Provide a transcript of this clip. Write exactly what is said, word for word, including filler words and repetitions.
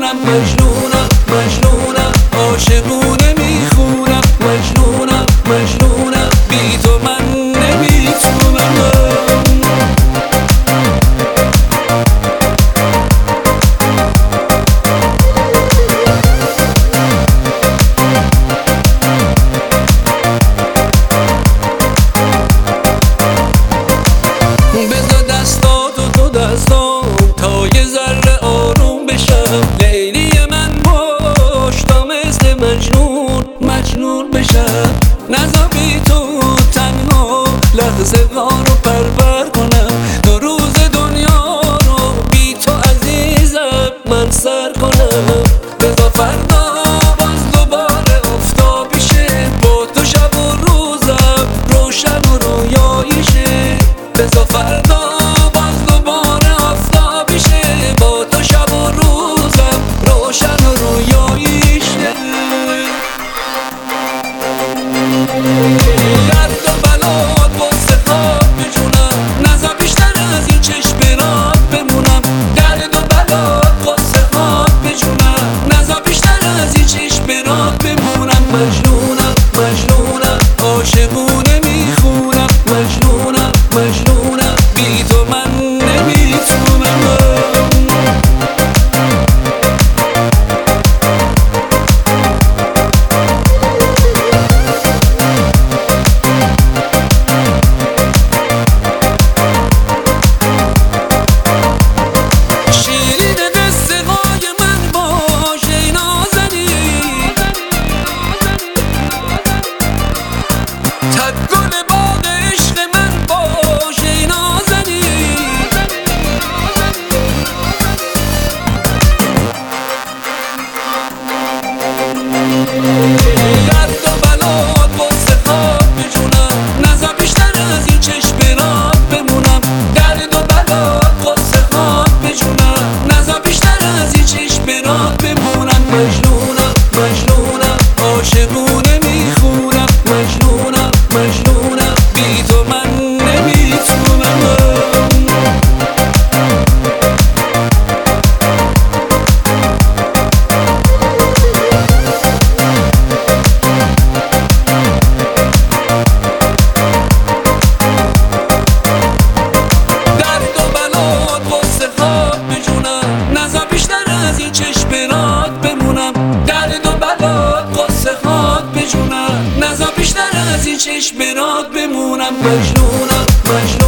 بمونم. مجنونم مجنونم عاشقونه میخونم. مجنونم مجنونم بی تو من نمیتونم. بذار دستاتو تو دستام تا یه ذره آروم بشم. لیلی من باش تا مثل مجنون مجنون بشم. نذار بی تو تنها لحظه رو پرور کنم. دو روز دنیا رو بی تو عزیزم من سر کنم. بذار فردا باز دوباره آفتابی شه. با تو شب و روزم روشن و رویایی شه. بذار فردا باز دوباره آفتابی شه. با تو شب و روزم روشن و رویایی شه. درد و بلات واسه خواب بجونم. نذار بیشتر از این چشم رات بمونم. درد و بلات واسه خواب بجونم. نذار بیشتر از این چشم رات بمونم. مجنونم مجنونم عاشقونه میخونم. مجنونم مجنونم بی تو من نمیتونم. شیرین قصه های من باش ای نازنین. تک گل باغ عشق من باش ای نازنین. درد و بلات واسه خواب بجونم. نذار بیشتر از این چشم رات بمونم. درد و بلات واسه خواب بجونم. نذار بیشتر از این چشم رات بمونم. مجنونم مجنونم عاشقونه میخونم. مجنونم مجنونم بی تو من نمیتونم. درد و بلات واسه خواب بجونم. نذار بیشتر از این چشم رات بمونم. درد و بلات واسه خواب بجونم. نذار بیشتر از این چشم رات بمونم. مجنونم مجنونم